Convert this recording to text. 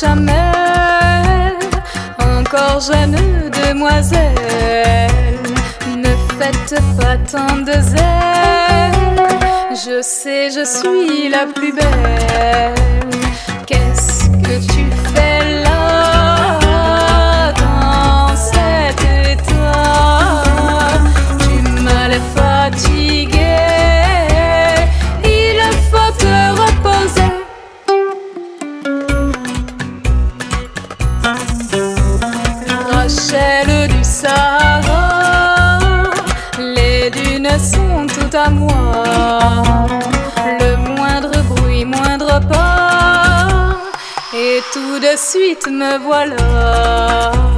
jamais. Encore jeune demoiselle, ne faites pas tant de zèle. Je sais, je suis la plus belle. Qu'est-ce que tu fais là, dans cet état? Tu m'as l'air fatigué, il faut te reposer. Rachel du Sahara, les dunes sont tout à moi. Le moindre bruit, moindre pas, et tout de suite me voilà.